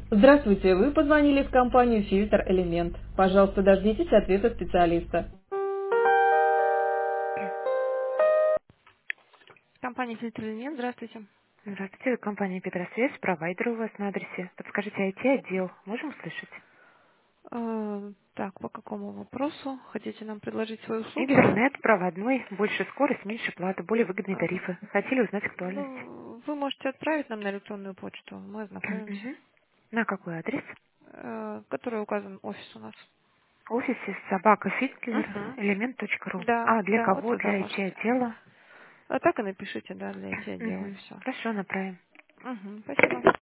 Здравствуйте, вы позвонили в компанию «Фильтр Элемент». Пожалуйста, дождитесь ответа специалиста. Компания «Фильтр Элемент», здравствуйте. Здравствуйте, компания Петросвязь, провайдер у вас на адресе. Подскажите, IT-отдел, можем услышать? Так, по какому вопросу? Хотите нам предложить свои услуги? Интернет, проводной, больше скорость, меньше плата, более выгодные А, тарифы. Хотели узнать актуальность. Вы можете отправить нам на электронную почту, мы ознакомимся. Мгм. На какой адрес? Который указан офис у нас. В офисе собака Фиткер, Угу. элемент.ру. Да, А для да, вот кого? туда Для можете. IT-отдела? А так и напишите, да, для IT отдела и Мгм. все. Хорошо, направим. Угу, спасибо.